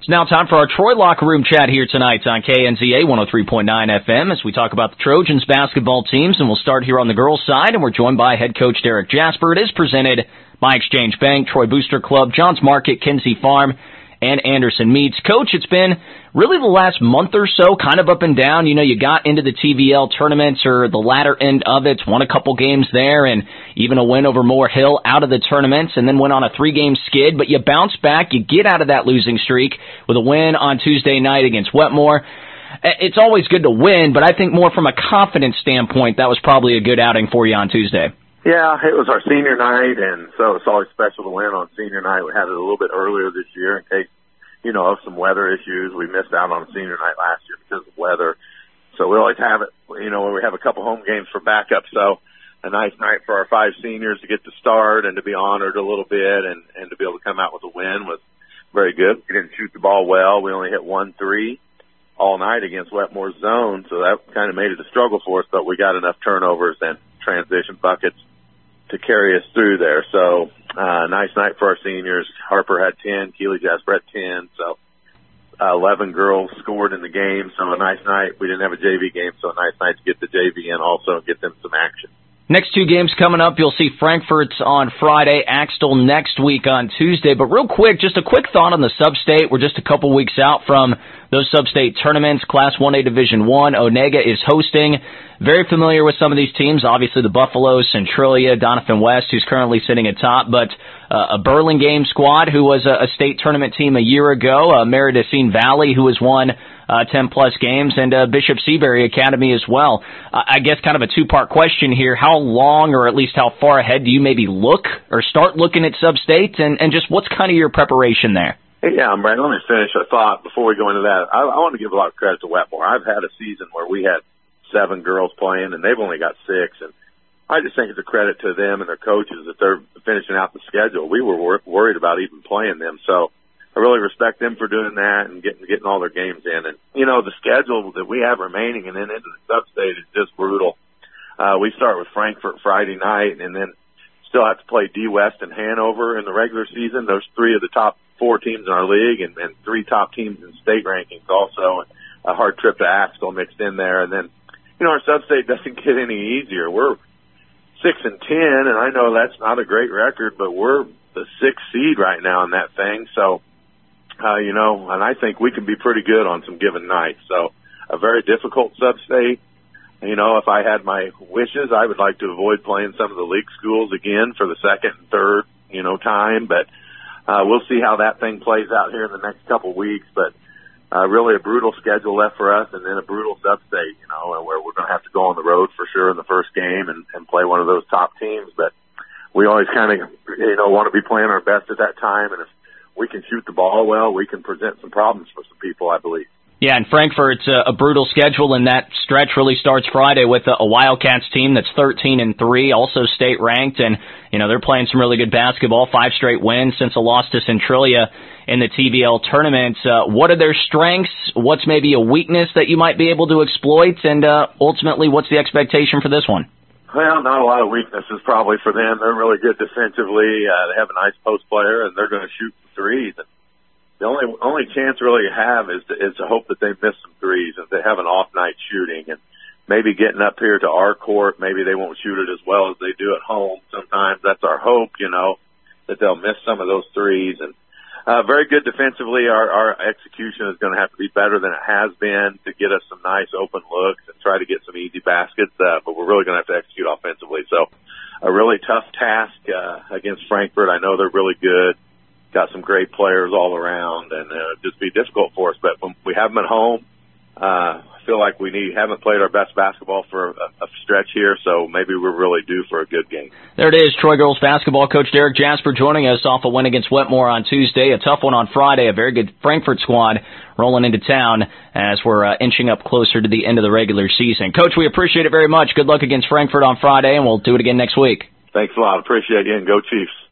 It's now time for our Troy Locker Room chat here tonight on KNZA 103.9 FM as we talk about the Trojans basketball teams, and we'll start here on the girls' side, and we're joined by head coach Derek Jasper. It is presented by Exchange Bank, Troy Booster Club, Johns Market, Kinsey Farm, and Anderson Meats. Coach, it's been really the last month or so kind of up and down. You know, you got into the TVL tournaments or the latter end of it, won a couple games there, and even a win over Moore Hill out of the tournaments, and then went on a 3-game skid. But you bounce back, you get out of that losing streak with a win on Tuesday night against Wetmore. It's always good to win, but I think more from a confidence standpoint, that was probably a good outing for you on Tuesday. Yeah, it was our senior night, and so it's always special to win on senior night. We had it a little bit earlier this year in case, of some weather issues. We missed out on senior night last year because of weather. So we always have it, when we have a couple home games for backup. So a nice night for our 5 seniors to get to start and to be honored a little bit and to be able to come out with a win was very good. We didn't shoot the ball well. We only hit 1 3 all night against Wetmore's zone, so that kind of made it a struggle for us, but we got enough turnovers and transition buckets to carry us through there. So, nice night for our seniors. Harper had 10, Keely Jasper had 10, so 11 girls scored in the game, so a nice night. We didn't have a JV game, so a nice night to get the JV in also and get them some action. Next 2 games coming up, you'll see Frankfort on Friday, Axtell next week on Tuesday. But real quick, just a quick thought on the sub-state. We're just a couple weeks out from those sub-state tournaments. Class 1A Division I, Onega is hosting. Very familiar with some of these teams, obviously the Buffaloes, Centralia, Donovan West, who's currently sitting atop, but a Burlingame squad who was a state tournament team a year ago, Meridocene Valley, who has won 10-plus games, and Bishop Seabury Academy as well. I guess kind of a 2-part question here. How long, or at least how far ahead, do you maybe look or start looking at sub-state, and just what's kind of your preparation there? Yeah, Brandon, let me finish a thought before we go into that. I want to give a lot of credit to Wetmore. I've had a season where we had 7 girls playing, and they've only got 6, and I just think it's a credit to them and their coaches that they're finishing out the schedule. We were worried about even playing them, so I really respect them for doing that and getting all their games in. And, the schedule that we have remaining and then into the sub-state is just brutal. We start with Frankfort Friday night and then still have to play D West and Hanover in the regular season. Those 3 of the top 4 teams in our league and 3 top teams in state rankings also. And a hard trip to Axtell mixed in there. And then, our sub-state doesn't get any easier. We're 6-10, and I know that's not a great record, but we're the 6th seed right now in that thing. So, and I think we can be pretty good on some given nights. So a very difficult sub-state. If I had my wishes, I would like to avoid playing some of the league schools again for the 2nd and 3rd, time. But we'll see how that thing plays out here in the next couple weeks. But really a brutal schedule left for us, and then a brutal sub-state, where we're going to have to go on the road for sure in the first game and play one of those top teams. But we always kind of, want to be playing our best at that time. And if we can shoot the ball well, we can present some problems for some people, I believe. Yeah, and Frankfort's a brutal schedule, and that stretch really starts Friday with a Wildcats team that's 13-3, also state ranked, and they're playing some really good basketball. 5 straight wins since a loss to Centralia in the TVL tournament. What are their strengths? What's maybe a weakness that you might be able to exploit? And ultimately, what's the expectation for this one? Well, not a lot of weaknesses probably for them. They're really good defensively. They have a nice post player, and they're going to shoot threes. The only chance really you have is to hope that they miss some threes if they have an off night shooting, and maybe getting up here to our court, maybe they won't shoot it as well as they do at home. Sometimes that's our hope, that they'll miss some of those threes. And very good defensively. Our execution is going to have to be better than it has been to get us some nice open looks and try to get some easy baskets. But we're really going to have to execute offensively. So a really tough task against Frankfort. I know they're really good. Got some great players all around, and just be difficult for us. But when we have them at home, I feel like we haven't played our best basketball for a stretch here, so maybe we're really due for a good game. There it is, Troy girls basketball coach Derek Jasper joining us off a win against Wetmore on Tuesday, a tough one on Friday, a very good Frankfort squad rolling into town as we're inching up closer to the end of the regular season. Coach, we appreciate it very much. Good luck against Frankfort on Friday, and we'll do it again next week. Thanks a lot. Appreciate you, and go Chiefs.